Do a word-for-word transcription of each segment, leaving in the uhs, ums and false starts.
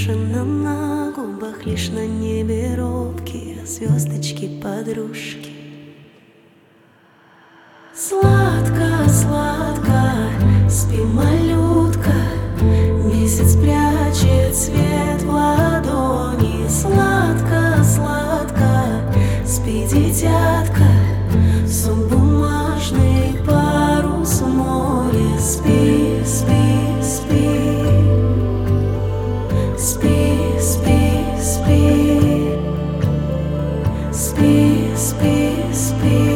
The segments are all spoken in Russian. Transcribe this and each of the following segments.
Тишина на губах, лишь на небе робкие звездочки подружки. Сладко, сладко, спи, малютка, месяц прячет свет в ладони. Сладко, сладко, спи, дитятка, сон бумажный, парус в море. Спи, спи, спи, спи, спи, спи, спи, спи, спи.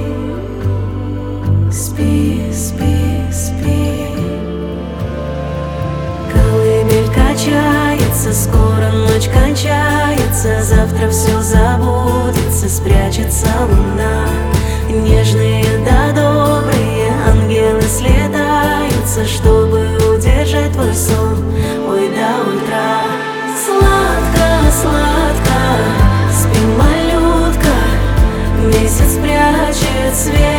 Спи, спи, спи. Колыбель качается, скоро ночь кончается, завтра все забудется, спрячется луна. Нежные да добрые ангелы слетаются, чтобы удержать твой сон, ой до утра. Сладко, сладко, спи, малютка, месяц прячет свет